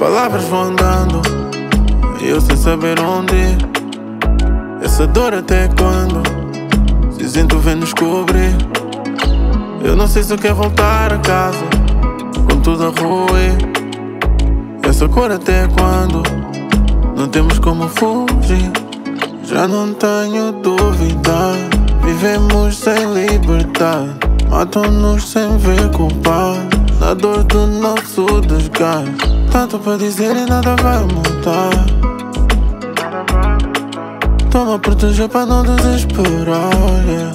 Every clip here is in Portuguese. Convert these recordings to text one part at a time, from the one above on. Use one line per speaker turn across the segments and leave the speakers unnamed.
Palavras vão andando e eu sem saber onde ir. Essa dor até quando? Cinzento vem nos cobrir. Eu não sei se eu quero voltar a casa com tudo a ruir. Essa cor até quando? Não temos como fugir. Já não tenho dúvida. Vivemos sem liberdade. Matam-nos sem ver culpado. Na dor do nosso desgaste. Tanto para dizer e nada vai mudar. Toma a proteger para não desesperar, yeah.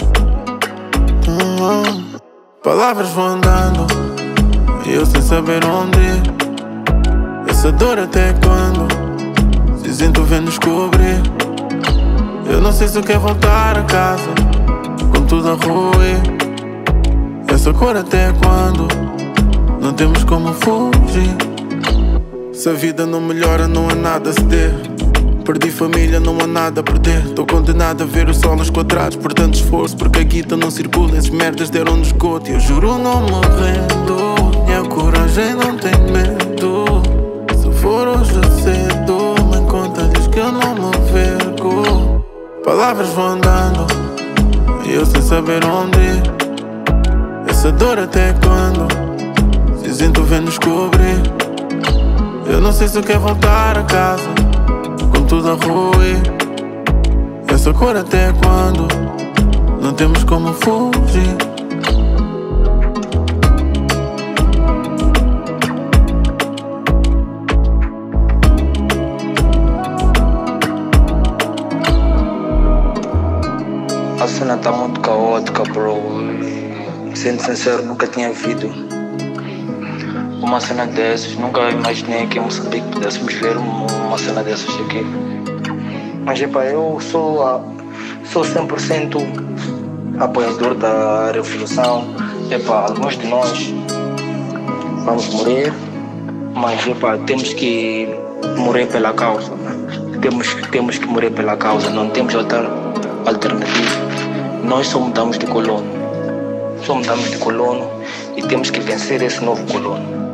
Palavras vão andando e eu sem saber onde ir. Essa dor até quando? Cinzento vem nos cobrir. Eu não sei se eu quero voltar a casa com tudo a ruir. Essa cor até quando? Não temos como fugir. Se a vida não melhora, não há nada a ceder. Perdi família, não há nada a perder. Tô condenado a ver o sol nos quadrados por tanto esforço, porque a guita não circula. Esses merdas deram-nos gota e eu juro não me rendo. Minha coragem não tem medo. Se for hoje cedo, mãe conta diz que eu não me vergo. Palavras vão andando e eu sem saber onde ir. Essa dor até quando? Cinzento vem nos cobrir. Eu não sei se eu quero voltar a casa com tudo a ruir. Essa cor até quando? Não temos como fugir.
A cena tá muito caótica, bro. Sendo sincero, nunca tinha havido uma cena dessas. Nunca imaginei que em Moçambique pudéssemos ver uma cena dessas aqui. Mas epa, eu sou 100% apoiador da revolução. Epa, alguns de nós vamos morrer, mas epa, temos que morrer pela causa. Temos que morrer pela causa, não temos outra alternativa. Nós só mudamos de colono. E temos que vencer esse novo colono.